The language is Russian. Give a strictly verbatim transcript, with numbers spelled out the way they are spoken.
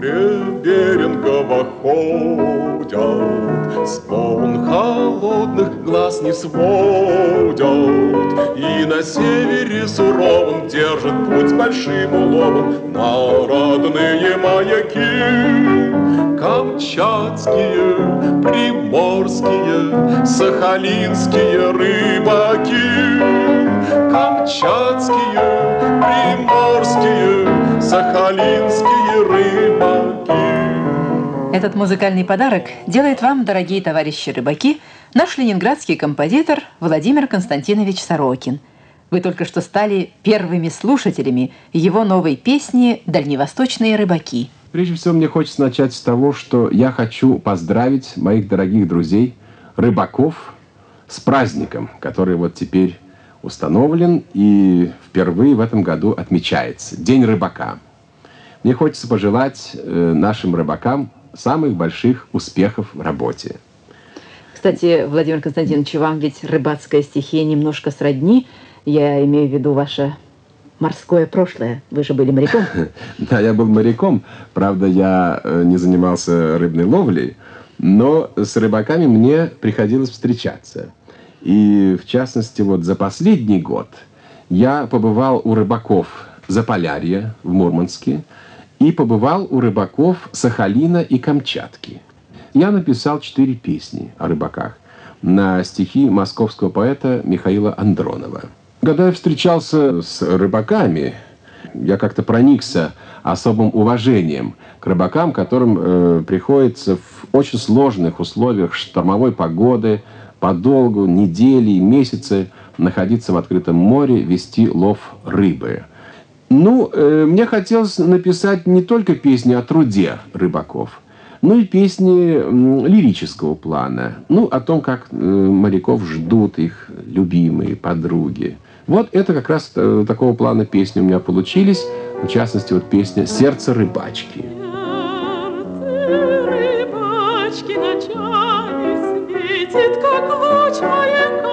Беренгова ходят, звон холодных глаз не сводят, и на севере суровом держит путь с большим уловом на родные маяки. Камчатские, приморские, сахалинские рыбаки. Камчатские, приморские, сахалинские рыбаки. Этот музыкальный подарок делает вам, дорогие товарищи рыбаки, наш ленинградский композитор Владимир Константинович Сорокин. Вы только что стали первыми слушателями его новой песни «Дальневосточные рыбаки». Прежде всего, мне хочется начать с того, что я хочу поздравить моих дорогих друзей, рыбаков, с праздником, который вот теперь установлен и впервые в этом году отмечается. День рыбака. Мне хочется пожелать э, нашим рыбакам самых больших успехов в работе. Кстати, Владимир Константинович, вам ведь рыбацкая стихия немножко сродни. Я имею в виду ваше морское прошлое. Вы же были моряком. Да, я был моряком. Правда, я не занимался рыбной ловлей, но с рыбаками мне приходилось встречаться. И, в частности, вот за последний год я побывал у рыбаков Заполярья в Мурманске и побывал у рыбаков Сахалина и Камчатки. Я написал четыре песни о рыбаках на стихи московского поэта Михаила Андронова. Когда я встречался с рыбаками, я как-то проникся особым уважением к рыбакам, которым э, приходится в очень сложных условиях штормовой погоды, подолгу, недели и месяцы находиться в открытом море, вести лов рыбы. Ну, э, мне хотелось написать не только песни о труде рыбаков, но и песни э, лирического плана, ну, о том, как э, моряков ждут их любимые подруги. Вот это как раз э, такого плана песни у меня получились. В частности, вот песня «Сердце рыбачки». Сердце рыбачки ночами светит, как луч маяка.